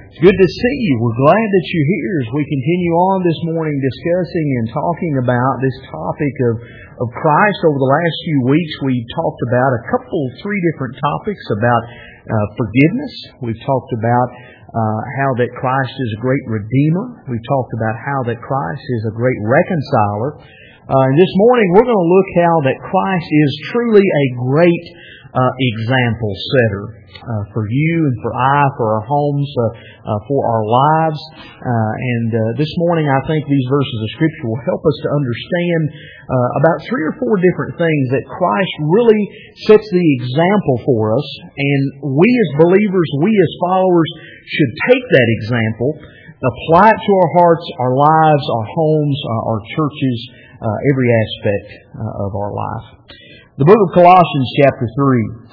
It's good to see you. We're glad that you're here as we continue on this morning discussing and talking about this topic of Christ. Over the last few weeks, we've talked about three different topics about forgiveness. We've talked about how that Christ is a great Redeemer. We've talked about how that Christ is a great reconciler. And this morning, we're going to look how that Christ is truly a great example setter for you and for for our homes, for our lives. And this morning I think these verses of Scripture will help us to understand about three or four different things that Christ really sets the example for us. And we as believers, we as followers should take that example, apply it to our hearts, our lives, our homes, our churches, every aspect of our life. The book of Colossians chapter 3.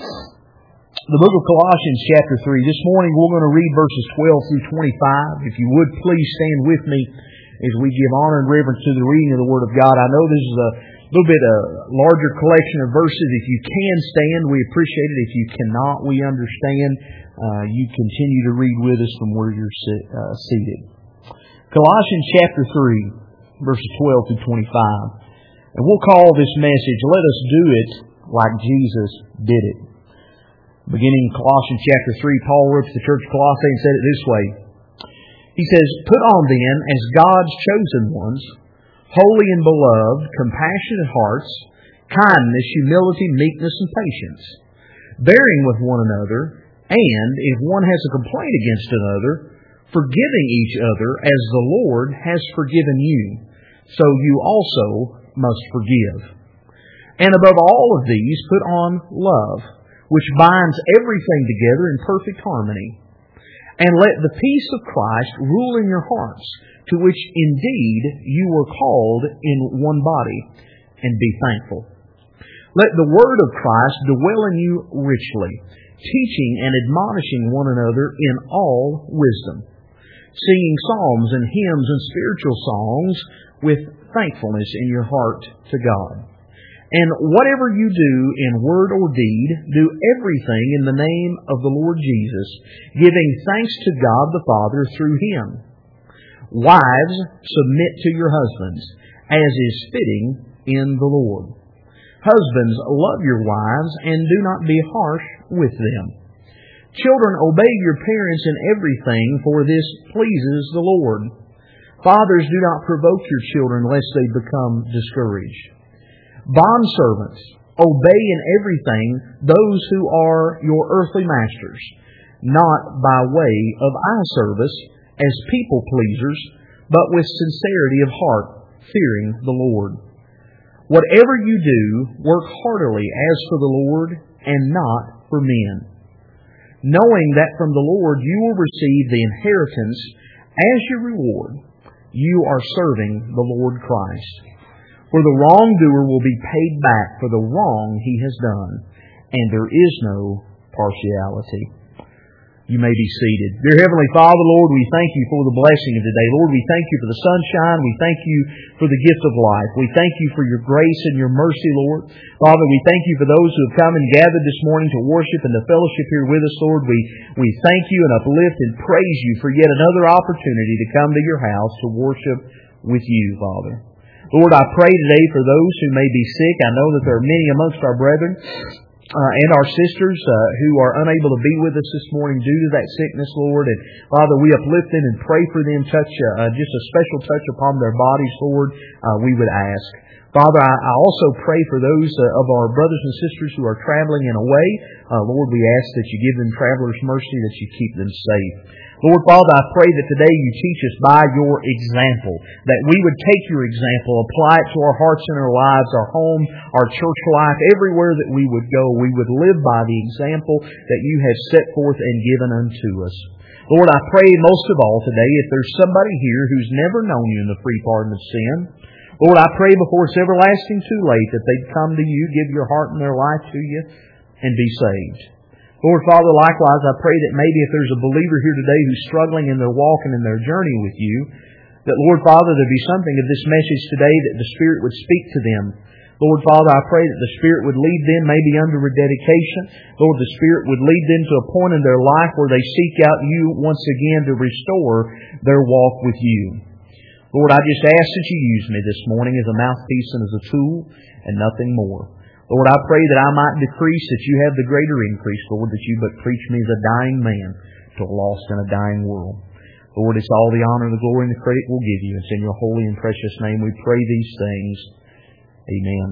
The book of Colossians chapter 3. This morning we're going to read verses 12 through 25. If you would, please stand with me as we give honor and reverence to the reading of the Word of God. I know this is a little bit a larger collection of verses. If you can stand, we appreciate it. If you cannot, we understand. You continue to read with us from where you're seated. Colossians chapter 3, verses 12 through 25. And we'll call this message, Let Us Do It Like Jesus Did It. Beginning in Colossians chapter 3, Paul wrote to the church of Colossae and said it this way. He says, Put on then, as God's chosen ones, holy and beloved, compassionate hearts, kindness, humility, meekness, and patience, bearing with one another, and if one has a complaint against another, forgiving each other as the Lord has forgiven you, so you also must forgive. And above all of these, put on love, which binds everything together in perfect harmony. And let the peace of Christ rule in your hearts, to which indeed you were called in one body, and be thankful. Let the word of Christ dwell in you richly, teaching and admonishing one another in all wisdom, singing psalms and hymns and spiritual songs with thankfulness in your heart to God. And whatever you do in word or deed, do everything in the name of the Lord Jesus, giving thanks to God the Father through Him. Wives, submit to your husbands, as is fitting in the Lord. Husbands, love your wives, and do not be harsh with them. Children, obey your parents in everything, for this pleases the Lord. Fathers, do not provoke your children, lest they become discouraged. Bondservants, obey in everything those who are your earthly masters, not by way of eye service as people pleasers, but with sincerity of heart, fearing the Lord. Whatever you do, work heartily as for the Lord and not for men, knowing that from the Lord you will receive the inheritance as your reward. You are serving the Lord Christ. For the wrongdoer will be paid back for the wrong he has done, and there is no partiality. You may be seated. Dear Heavenly Father, Lord, we thank You for the blessing of today. Lord, we thank You for the sunshine. We thank You for the gift of life. We thank You for Your grace and Your mercy, Lord. Father, we thank You for those who have come and gathered this morning to worship and to fellowship here with us, Lord. We thank You and uplift and praise You for yet another opportunity to come to Your house to worship with You, Father. Lord, I pray today for those who may be sick. I know that there are many amongst our brethren and our sisters who are unable to be with us this morning due to that sickness, Lord. And Father, we uplift them and pray for them. Touch just a special touch upon their bodies, Lord, we would ask. Father, I also pray for those of our brothers and sisters who are traveling and away. Lord, we ask that You give them travelers mercy, that You keep them safe. Lord, Father, I pray that today You teach us by Your example, that we would take Your example, apply it to our hearts and our lives, our home, our church life, everywhere that we would go. We would live by the example that You have set forth and given unto us. Lord, I pray most of all today, if there's somebody here who's never known You in the free pardon of sin, Lord, I pray before it's everlasting too late that they'd come to You, give your heart and their life to You, and be saved. Lord, Father, likewise, I pray that maybe if there's a believer here today who's struggling in their walk and in their journey with You, that, Lord, Father, there'd be something of this message today that the Spirit would speak to them Lord Father, I pray that the Spirit would lead them maybe under rededication. Lord, the Spirit would lead them to a point in their life where they seek out You once again to restore their walk with You. Lord, I just ask that You use me this morning as a mouthpiece and as a tool and nothing more. Lord, I pray that I might decrease, that You have the greater increase, Lord, that You but preach me as a dying man to a lost and a dying world. Lord, it's all the honor, the glory, and the credit we'll give You. It's in Your holy and precious name we pray these things. Amen.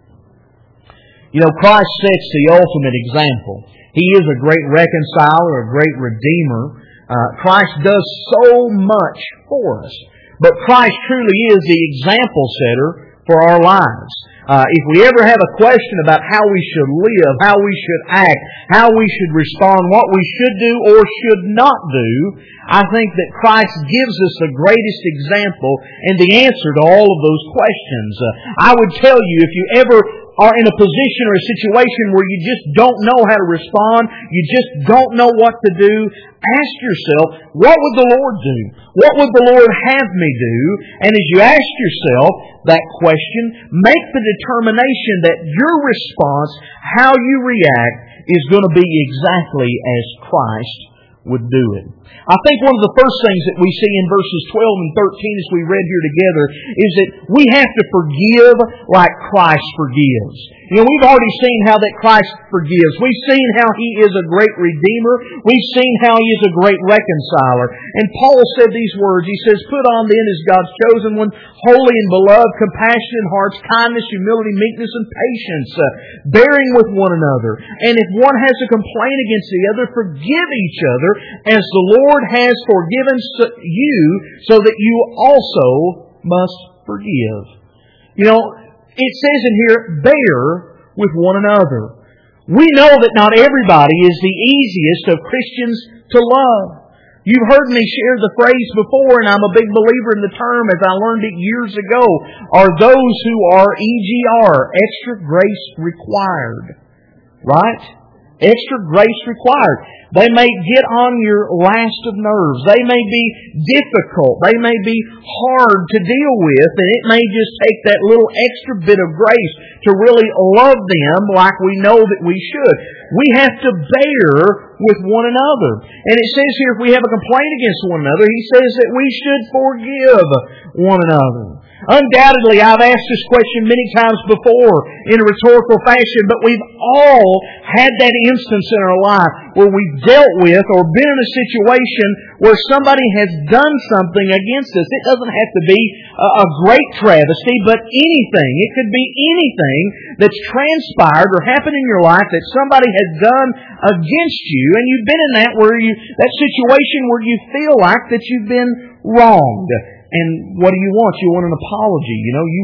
You know, Christ sets the ultimate example. He is a great reconciler, a great redeemer. Christ does so much for us. But Christ truly is the example setter for our lives. If we ever have a question about how we should live, how we should act, how we should respond, what we should do or should not do, I think that Christ gives us the greatest example and the answer to all of those questions. I would tell you, if you ever are in a position or a situation where you just don't know how to respond, you just don't know what to do, ask yourself, what would the Lord do? What would the Lord have me do? And as you ask yourself that question, make the determination that your response, how you react, is going to be exactly as Christ would do it. I think one of the first things that we see in verses 12 and 13 as we read here together is that we have to forgive like Christ forgives. You know, we've already seen how that Christ forgives. We've seen how He is a great Redeemer. We've seen how He is a great reconciler. And Paul said these words. He says, "Put on then as God's chosen one, holy and beloved, compassionate hearts, kindness, humility, meekness, and patience, bearing with one another. And if one has a complaint against the other, forgive each other as the Lord has forgiven you, so that you also must forgive." You know, it says in here, bear with one another. We know that not everybody is the easiest of Christians to love. You've heard me share the phrase before, and I'm a big believer in the term as I learned it years ago, are those who are EGR, extra grace required. Right? Extra grace required. They may get on your last of nerves. They may be difficult. They may be hard to deal with. And it may just take that little extra bit of grace to really love them like we know that we should. We have to bear with one another. And it says here, if we have a complaint against one another, he says that we should forgive one another. Undoubtedly, I've asked this question many times before in a rhetorical fashion, but we've all had that instance in our life where we've dealt with or been in a situation where somebody has done something against us. It doesn't have to be a great travesty, but anything. It could be anything that's transpired or happened in your life that somebody has done against you, and you've been in that situation where you feel like that you've been wronged. And what do you want? You want an apology. You know, you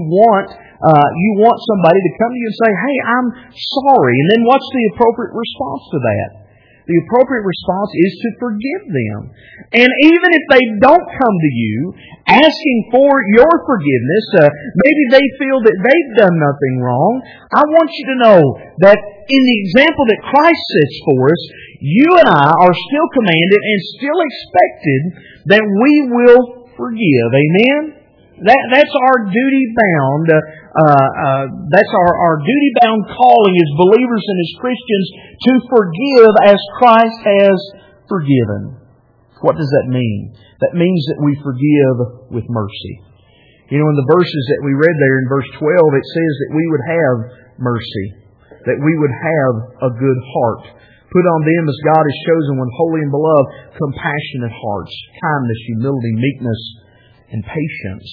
want somebody to come to you and say, "Hey, I'm sorry." And then what's the appropriate response to that? The appropriate response is to forgive them. And even if they don't come to you asking for your forgiveness, maybe they feel that they've done nothing wrong, I want you to know that in the example that Christ sets for us, you and I are still commanded and still expected that we will forgive. Amen? That's our duty bound. That's our duty bound calling as believers and as Christians to forgive as Christ has forgiven. What does that mean? That means that we forgive with mercy. You know, in the verses that we read there in verse 12, it says that we would have mercy, that we would have a good heart. Put on them as God has chosen one, holy and beloved, compassionate hearts, kindness, humility, meekness, and patience.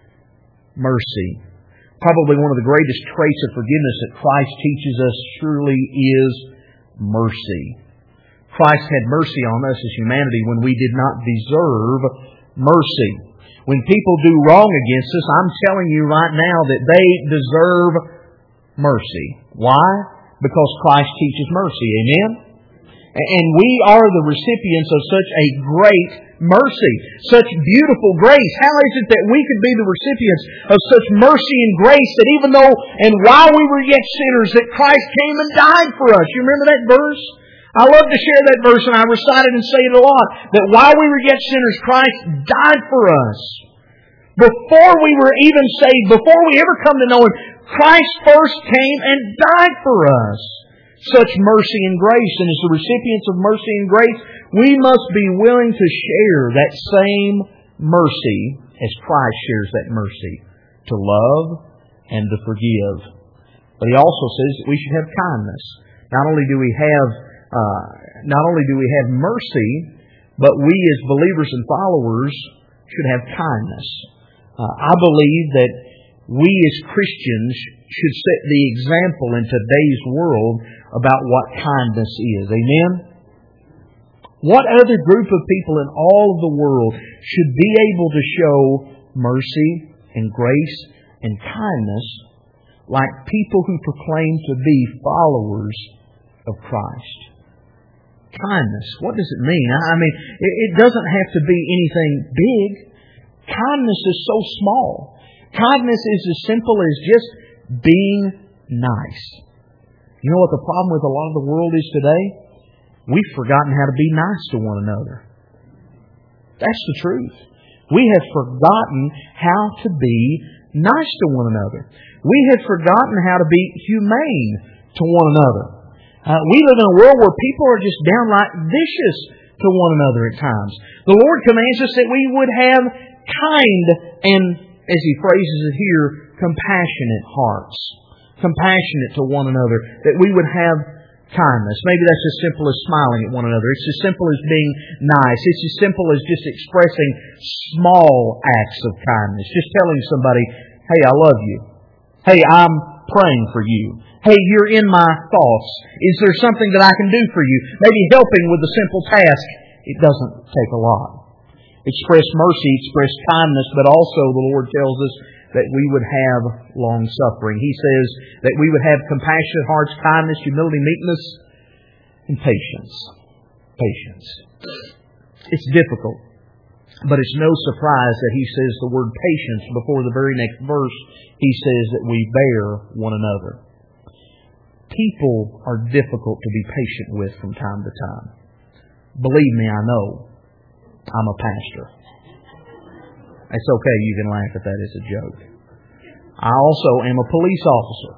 Mercy. Probably one of the greatest traits of forgiveness that Christ teaches us surely is mercy. Christ had mercy on us as humanity when we did not deserve mercy. When people do wrong against us, I'm telling you right now that they deserve mercy. Why? Because Christ teaches mercy. Amen? And we are the recipients of such a great mercy, such beautiful grace. How is it that we could be the recipients of such mercy and grace that even though and while we were yet sinners, that Christ came and died for us? You remember that verse? I love to share that verse, and I recite it and say it a lot, that while we were yet sinners, Christ died for us. Before we were even saved, before we ever come to know Him, Christ first came and died for us. Such mercy and grace. And as the recipients of mercy and grace, we must be willing to share that same mercy as Christ shares that mercy. To love and to forgive. But He also says that we should have kindness. Not only do we have mercy, but we as believers and followers should have kindness. I believe that we as Christians should set the example in today's world about what kindness is. Amen? What other group of people in all of the world should be able to show mercy and grace and kindness like people who proclaim to be followers of Christ? Kindness. What does it mean? I mean, it doesn't have to be anything big. Kindness is so small. Kindness is as simple as just being nice. You know what the problem with a lot of the world is today? We've forgotten how to be nice to one another. That's the truth. We have forgotten how to be nice to one another. We have forgotten how to be humane to one another. We live in a world where people are just downright vicious to one another at times. The Lord commands us that we would have kind and, as He phrases it here, compassionate hearts. Compassionate to one another. That we would have kindness. Maybe that's as simple as smiling at one another. It's as simple as being nice. It's as simple as just expressing small acts of kindness. Just telling somebody, hey, I love you. Hey, I'm praying for you. Hey, you're in my thoughts. Is there something that I can do for you? Maybe helping with a simple task. It doesn't take a lot. Express mercy, express kindness, but also the Lord tells us that we would have long-suffering. He says that we would have compassionate hearts, kindness, humility, meekness, and patience. Patience. It's difficult, but it's no surprise that He says the word patience before the very next verse. He says that we bear one another. People are difficult to be patient with from time to time. Believe me, I know. I'm a pastor. It's okay, you can laugh at that as a joke. I also am a police officer.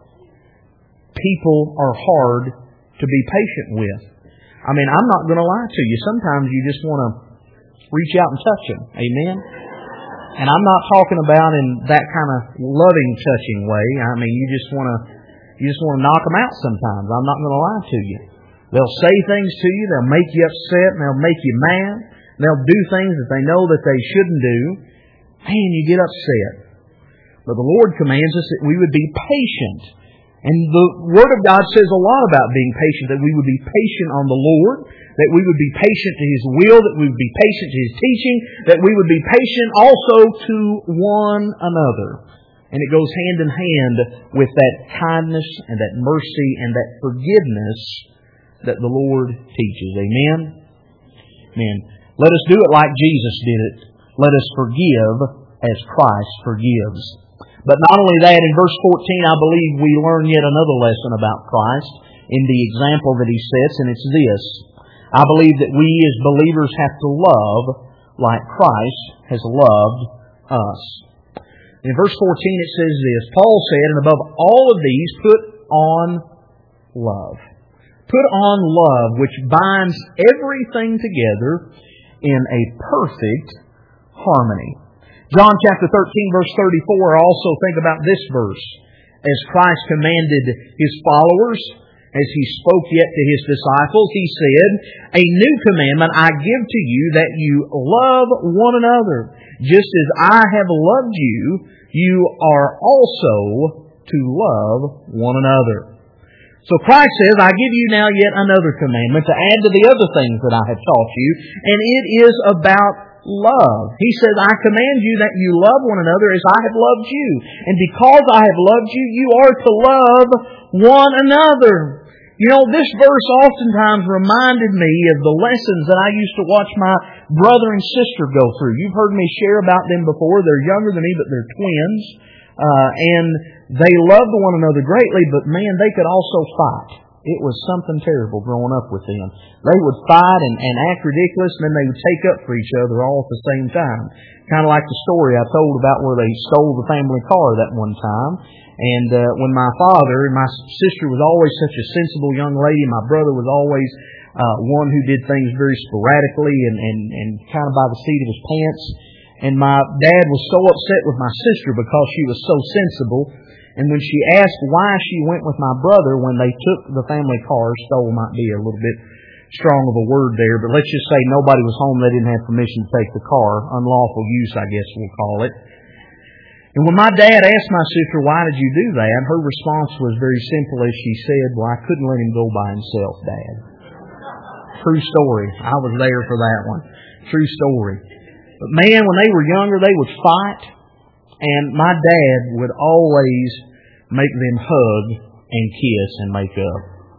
People are hard to be patient with. I mean, I'm not going to lie to you. Sometimes you just want to reach out and touch them. Amen? And I'm not talking about in that kind of loving, touching way. I mean, you just want to knock them out sometimes. I'm not going to lie to you. They'll say things to you. They'll make you upset. And they'll make you mad. They'll do things that they know that they shouldn't do. Man, you get upset. But the Lord commands us that we would be patient. And the Word of God says a lot about being patient, that we would be patient on the Lord, that we would be patient to His will, that we would be patient to His teaching, that we would be patient also to one another. And it goes hand in hand with that kindness and that mercy and that forgiveness that the Lord teaches. Amen? Amen. Let us do it like Jesus did it. Let us forgive as Christ forgives. But not only that, in verse 14, I believe we learn yet another lesson about Christ in the example that He sets, and it's this. I believe that we as believers have to love like Christ has loved us. In verse 14 it says this, Paul said, and above all of these, put on love. Put on love, which binds everything together in a perfect harmony. John chapter 13, verse 34, also think about this verse. As Christ commanded His followers, as He spoke yet to His disciples, He said, a new commandment I give to you, that you love one another. Just as I have loved you, you are also to love one another. So Christ says, I give you now yet another commandment to add to the other things that I have taught you, and it is about love. He says, I command you that you love one another as I have loved you. And because I have loved you, you are to love one another. You know, this verse oftentimes reminded me of the lessons that I used to watch my brother and sister go through. You've heard me share about them before. They're younger than me, but they're twins. And they loved one another greatly, but man, they could also fight. It was something terrible growing up with them. They would fight and act ridiculous, and then they would take up for each other all at the same time. Kind of like the story I told about where they stole the family car that one time. And when my father, my sister was always such a sensible young lady, my brother was always one who did things very sporadically and kind of by the seat of his pants. And my dad was so upset with my sister because she was so sensible. And when she asked why she went with my brother when they took the family car, stole might be a little bit strong of a word there, but let's just say nobody was home, they didn't have permission to take the car. Unlawful use, I guess we'll call it. And when my dad asked my sister, why did you do that? Her response was very simple as she said, well, I couldn't let him go by himself, Dad. True story. I was there for that one. True story. But man, when they were younger, they would fight. And my dad would always make them hug and kiss and make up.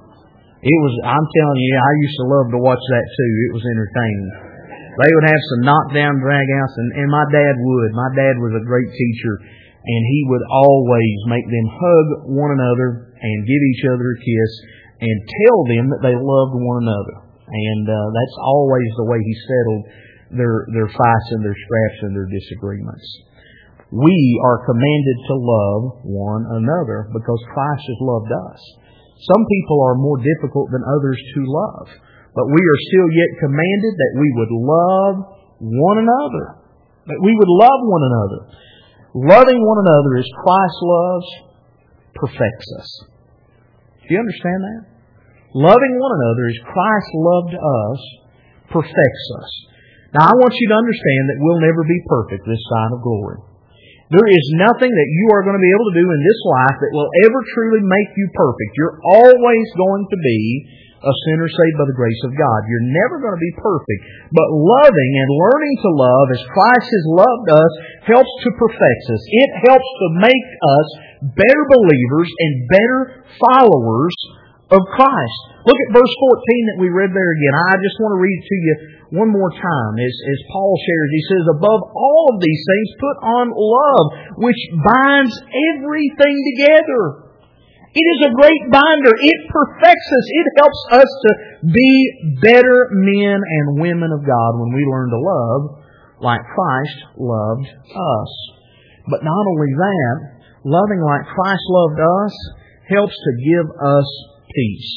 I'm telling you, I used to love to watch that too. It was entertaining. They would have some knockdown dragouts, and my dad would. My dad was a great teacher, and he would always make them hug one another and give each other a kiss and tell them that they loved one another. And that's always the way he settled their fights and their scraps and their disagreements. We are commanded to love one another because Christ has loved us. Some people are more difficult than others to love, but we are still yet commanded that we would love one another. That we would love one another. Loving one another as Christ loves perfects us. Do you understand that? Loving one another as Christ loved us perfects us. Now I want you to understand that we'll never be perfect this side of glory. There is nothing that you are going to be able to do in this life that will ever truly make you perfect. You're always going to be a sinner saved by the grace of God. You're never going to be perfect. But loving and learning to love as Christ has loved us helps to perfect us. It helps to make us better believers and better followers of Christ. Look at verse 14 that we read there again. I just want to read it to you one more time as Paul shares. He says, above all of these things, put on love, which binds everything together. It is a great binder. It perfects us. It helps us to be better men and women of God when we learn to love like Christ loved us. But not only that, loving like Christ loved us helps to give us peace.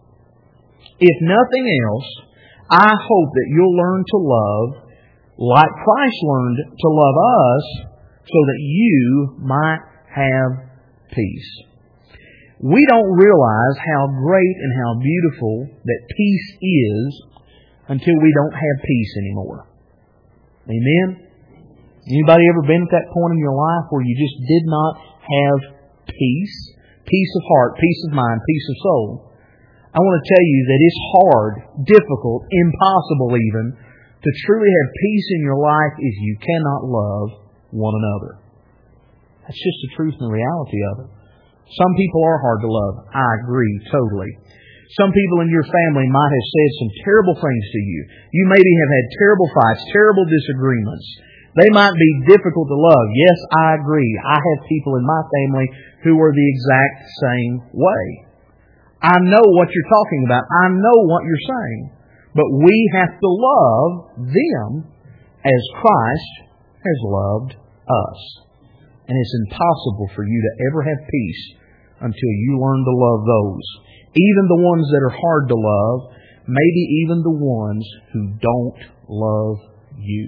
If nothing else, I hope that you'll learn to love like Christ learned to love us so that you might have peace. We don't realize how great and how beautiful that peace is until we don't have peace anymore. Amen? Anybody ever been at that point in your life where you just did not have peace? Peace of heart, peace of mind, peace of soul. I want to tell you that it's hard, difficult, impossible even, to truly have peace in your life if you cannot love one another. That's just the truth and the reality of it. Some people are hard to love. I agree totally. Some people in your family might have said some terrible things to you. You maybe have had terrible fights, terrible disagreements. They might be difficult to love. Yes, I agree. I have people in my family who are the exact same way. I know what you're talking about. I know what you're saying. But we have to love them as Christ has loved us. And it's impossible for you to ever have peace until you learn to love those. Even the ones that are hard to love, maybe even the ones who don't love you.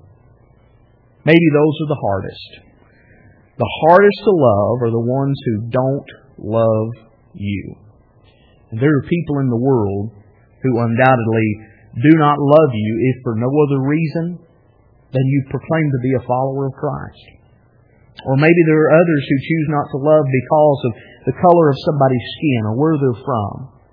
Maybe those are the hardest. The hardest to love are the ones who don't love you. And there are people in the world who undoubtedly do not love you if for no other reason than you proclaim to be a follower of Christ. Or maybe there are others who choose not to love because of the color of somebody's skin or where they're from.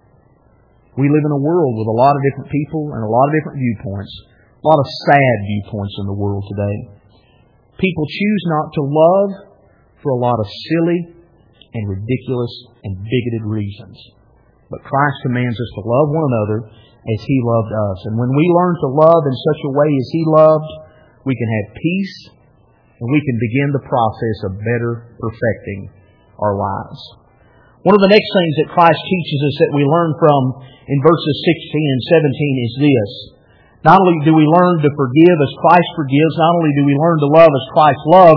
We live in a world with a lot of different people and a lot of different viewpoints. A lot of sad viewpoints in the world today. People choose not to love for a lot of silly and ridiculous and bigoted reasons. But Christ commands us to love one another as He loved us. And when we learn to love in such a way as He loved, we can have peace and we can begin the process of better perfecting our lives. One of the next things that Christ teaches us that we learn from in verses 16 and 17 is this. Not only do we learn to forgive as Christ forgives, not only do we learn to love as Christ loves,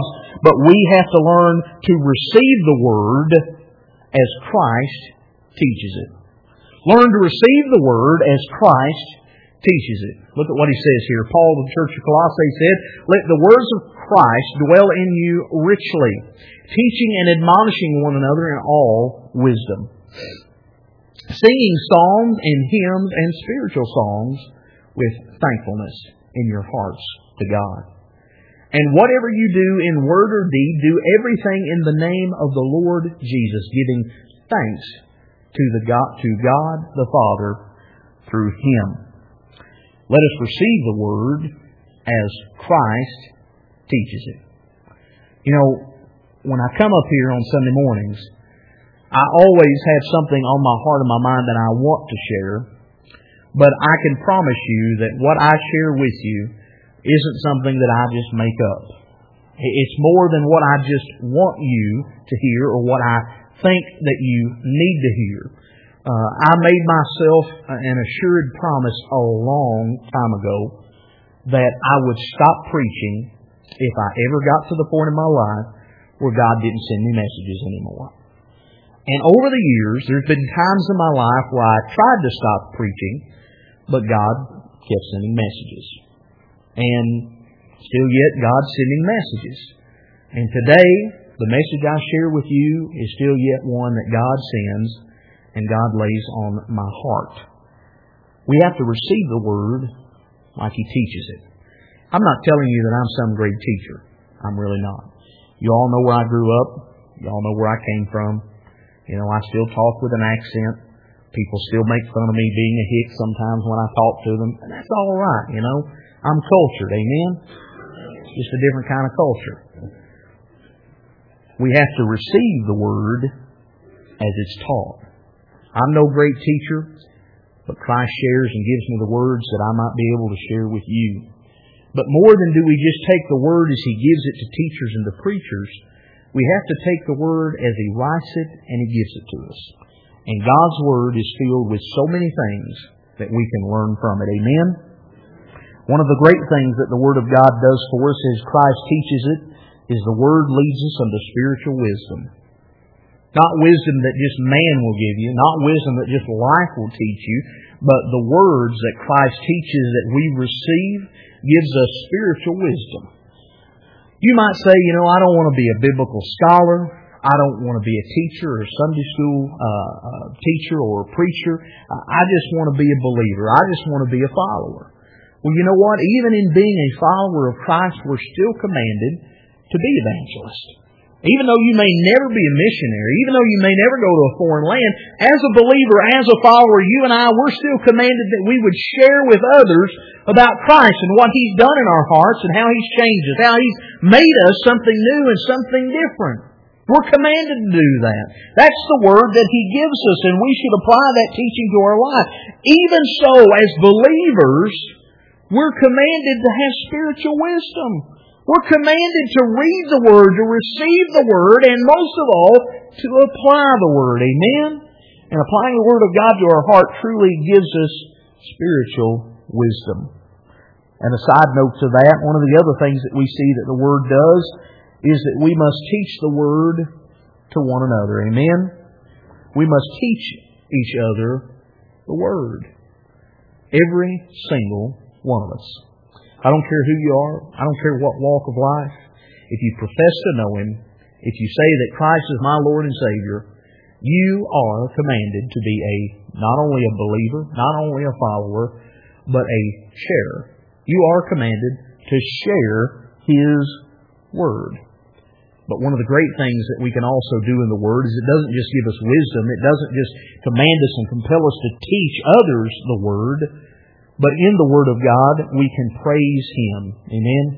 but we have to learn to receive the Word as Christ teaches it. Learn to receive the Word as Christ teaches it. Look at what he says here. Paul to the church of Colossae said, "Let the words of Christ dwell in you richly, teaching and admonishing one another in all wisdom, singing psalms and hymns and spiritual songs with thankfulness in your hearts to God. And whatever you do in word or deed, do everything in the name of the Lord Jesus, giving thanks to God the Father through Him." Let us receive the Word as Christ teaches it. You know, when I come up here on Sunday mornings, I always have something on my heart and my mind that I want to share, but I can promise you that what I share with you isn't something that I just make up. It's more than what I just want you to hear or what I think that you need to hear. I made myself an assured promise a long time ago that I would stop preaching if I ever got to the point in my life where God didn't send me messages anymore. And over the years, there's been times in my life where I tried to stop preaching, but God kept sending messages. And still yet, God's sending messages. And today, the message I share with you is still yet one that God sends and God lays on my heart. We have to receive the Word like He teaches it. I'm not telling you that I'm some great teacher. I'm really not. You all know where I grew up. You all know where I came from. You know, I still talk with an accent. People still make fun of me being a hick sometimes when I talk to them. And that's all right, you know. I'm cultured, amen? Just a different kind of culture. We have to receive the Word as it's taught. I'm no great teacher, but Christ shares and gives me the words that I might be able to share with you. But more than do we just take the Word as He gives it to teachers and to preachers, we have to take the Word as He writes it and He gives it to us. And God's Word is filled with so many things that we can learn from it. Amen? One of the great things that the Word of God does for us as Christ teaches it is the Word leads us unto spiritual wisdom. Not wisdom that just man will give you, not wisdom that just life will teach you, but the words that Christ teaches that we receive gives us spiritual wisdom. You might say, you know, I don't want to be a biblical scholar. I don't want to be a teacher or a Sunday school teacher or a preacher. I just want to be a believer. I just want to be a follower. Well, you know what? Even in being a follower of Christ, we're still commanded to be evangelists. Even though you may never be a missionary, even though you may never go to a foreign land, as a believer, as a follower, you and I, we're still commanded that we would share with others about Christ and what He's done in our hearts and how He's changed us, how He's made us something new and something different. We're commanded to do that. That's the Word that He gives us, and we should apply that teaching to our life. Even so, as believers, we're commanded to have spiritual wisdom. We're commanded to read the Word, to receive the Word, and most of all, to apply the Word. Amen? And applying the Word of God to our heart truly gives us spiritual wisdom. And a side note to that, one of the other things that we see that the Word does is that we must teach the Word to one another. Amen? We must teach each other the Word. Every single one of us. I don't care who you are. I don't care what walk of life. If you profess to know Him, if you say that Christ is my Lord and Savior, you are commanded to be not only a believer, not only a follower, but a sharer. You are commanded to share His Word. But one of the great things that we can also do in the Word is it doesn't just give us wisdom. It doesn't just command us and compel us to teach others the Word. But in the Word of God, we can praise Him. Amen?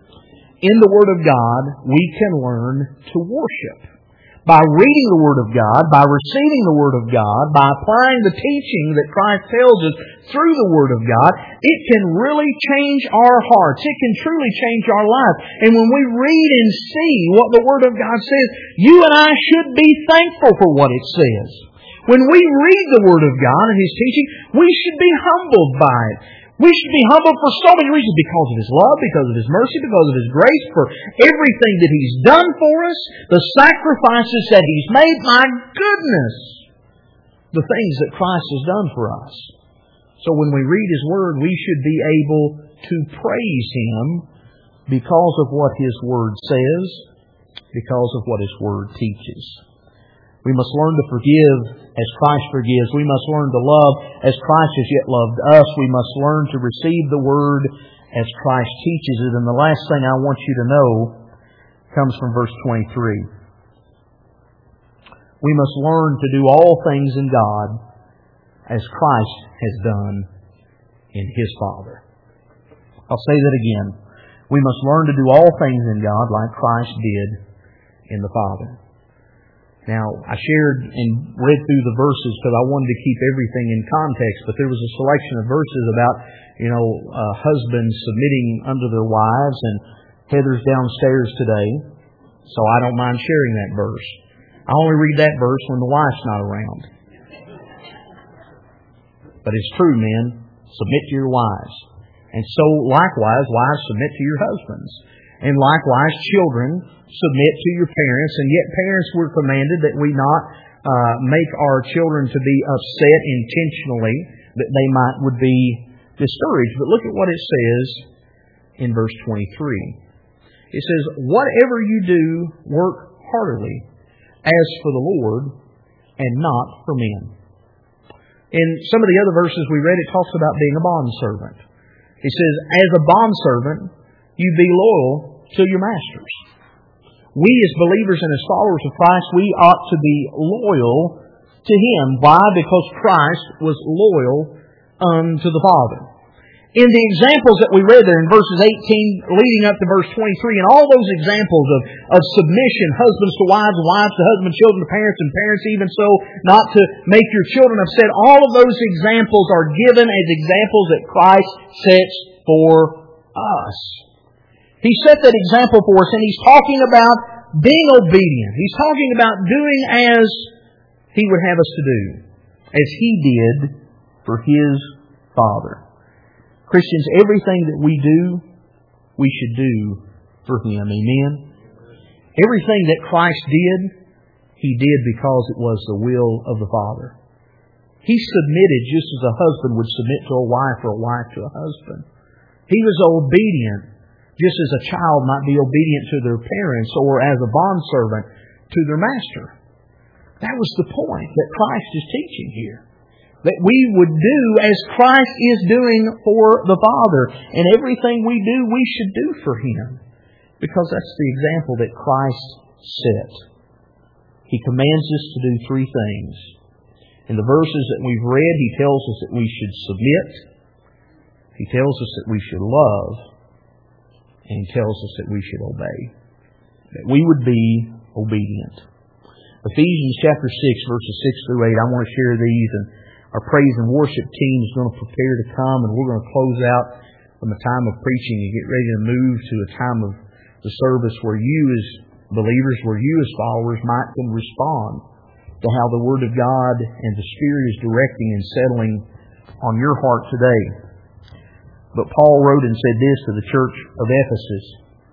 In the Word of God, we can learn to worship. By reading the Word of God, by receiving the Word of God, by applying the teaching that Christ tells us through the Word of God, it can really change our hearts. It can truly change our lives. And when we read and see what the Word of God says, you and I should be thankful for what it says. When we read the Word of God and His teaching, we should be humbled by it. We should be humble for so many reasons. Because of His love, because of His mercy, because of His grace, for everything that He's done for us, the sacrifices that He's made. My goodness! The things that Christ has done for us. So when we read His Word, we should be able to praise Him because of what His Word says, because of what His Word teaches. We must learn to forgive as Christ forgives. We must learn to love as Christ has yet loved us. We must learn to receive the Word as Christ teaches it. And the last thing I want you to know comes from verse 23. We must learn to do all things in God as Christ has done in His Father. I'll say that again. We must learn to do all things in God like Christ did in the Father. Now, I shared and read through the verses because I wanted to keep everything in context, but there was a selection of verses about, husbands submitting unto their wives, and Heather's downstairs today, so I don't mind sharing that verse. I only read that verse when the wife's not around. But it's true, men. Submit to your wives. And so, likewise, wives, submit to your husbands. And likewise, children, submit to your parents. And yet, parents, we're commanded that we not make our children to be upset intentionally, that they would be discouraged. But look at what it says in verse 23. It says, "Whatever you do, work heartily, as for the Lord, and not for men." In some of the other verses we read, it talks about being a bondservant. It says, as a bondservant, you be loyal to your masters. We as believers and as followers of Christ, we ought to be loyal to Him. Why? Because Christ was loyal unto the Father. In the examples that we read there in verses 18 leading up to verse 23, and all those examples of submission, husbands to wives, wives to husbands, children to parents, and parents even so, not to make your children upset, all of those examples are given as examples that Christ sets for us. He set that example for us, and He's talking about being obedient. He's talking about doing as He would have us to do, as He did for His Father. Christians, everything that we do, we should do for Him. Amen? Everything that Christ did, He did because it was the will of the Father. He submitted just as a husband would submit to a wife or a wife to a husband. He was obedient just as a child might be obedient to their parents or as a bondservant to their master. That was the point that Christ is teaching here. That we would do as Christ is doing for the Father. And everything we do, we should do for Him. Because that's the example that Christ set. He commands us to do three things. In the verses that we've read, He tells us that we should submit. He tells us that we should love. And He tells us that we should obey. That we would be obedient. Ephesians chapter 6, verses 6 through 8. I want to share these, and our praise and worship team is going to prepare to come, and we're going to close out from a time of preaching and get ready to move to a time of the service where you as believers, where you as followers might can respond to how the Word of God and the Spirit is directing and settling on your heart today. But Paul wrote and said this to the church of Ephesus.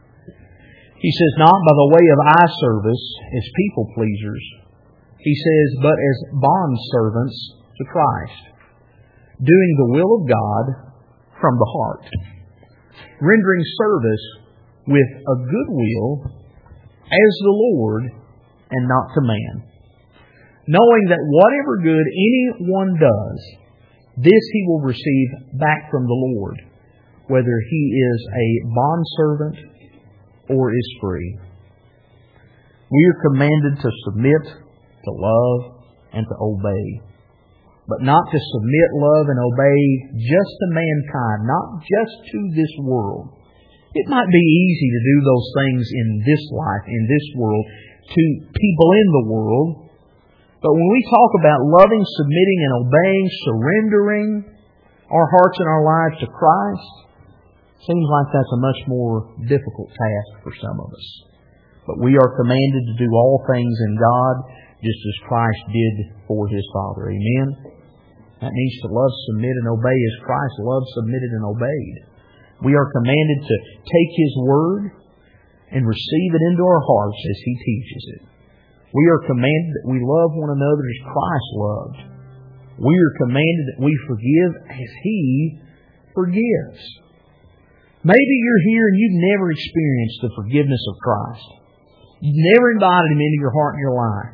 He says, not by the way of eye service as people pleasers. He says, but as bondservants to Christ, doing the will of God from the heart, rendering service with a good will as the Lord and not to man, knowing that whatever good anyone does, this he will receive back from the Lord, whether he is a bondservant or is free. We are commanded to submit, to love, and to obey. But not to submit, love, and obey just to mankind, not just to this world. It might be easy to do those things in this life, in this world, to people in the world. But when we talk about loving, submitting, and obeying, surrendering our hearts and our lives to Christ, it seems like that's a much more difficult task for some of us. But we are commanded to do all things in God, just as Christ did for His Father. Amen? That means to love, submit, and obey as Christ loved, submitted, and obeyed. We are commanded to take His Word and receive it into our hearts as He teaches it. We are commanded that we love one another as Christ loved. We are commanded that we forgive as He forgives. Maybe you're here and you've never experienced the forgiveness of Christ. You've never invited Him into your heart and your life.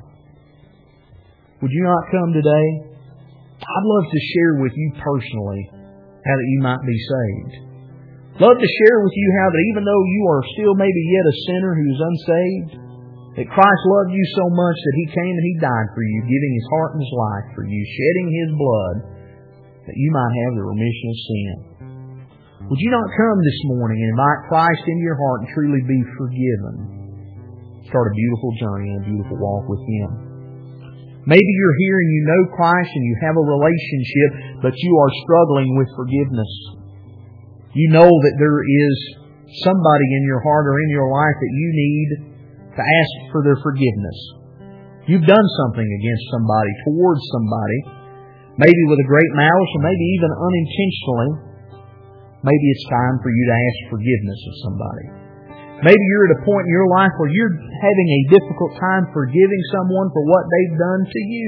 Would you not come today? I'd love to share with you personally how that you might be saved. Love to share with you how that even though you are still maybe yet a sinner who's unsaved, that Christ loved you so much that He came and He died for you, giving His heart and His life for you, shedding His blood, that you might have the remission of sin. Would you not come this morning and invite Christ into your heart and truly be forgiven? Start a beautiful journey and a beautiful walk with Him. Maybe you're here and you know Christ and you have a relationship, but you are struggling with forgiveness. You know that there is somebody in your heart or in your life that you need to ask for their forgiveness. You've done something against somebody, towards somebody, maybe with a great malice or maybe even unintentionally. Maybe it's time for you to ask forgiveness of somebody. Maybe you're at a point in your life where you're having a difficult time forgiving someone for what they've done to you.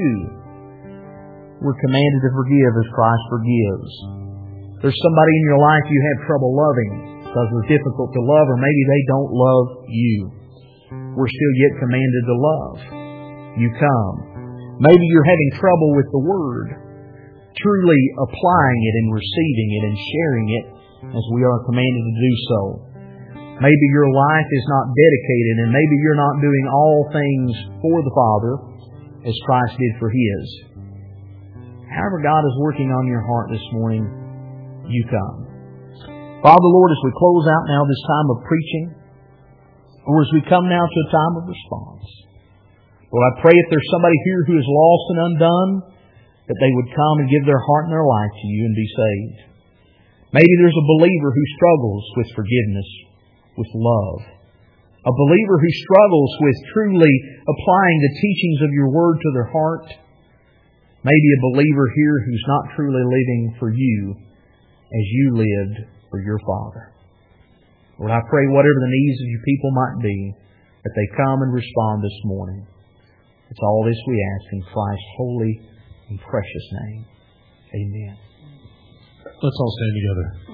We're commanded to forgive as Christ forgives. There's somebody in your life you have trouble loving because they're difficult to love, or maybe they don't love you. We're still yet commanded to love. You come. Maybe you're having trouble with the Word, truly applying it and receiving it and sharing it as we are commanded to do so. Maybe your life is not dedicated, and maybe you're not doing all things for the Father as Christ did for His. However God is working on your heart this morning, you come. Father, Lord, as we close out now this time of preaching, or as we come now to a time of response, Lord, I pray if there's somebody here who is lost and undone, that they would come and give their heart and their life to You and be saved. Maybe there's a believer who struggles with forgiveness, with love. A believer who struggles with truly applying the teachings of Your Word to their heart. Maybe a believer here who's not truly living for You as You lived for Your Father. Lord, I pray whatever the needs of Your people might be, that they come and respond this morning. It's all this we ask in Christ's holy and precious name. Amen. Let's all stand together.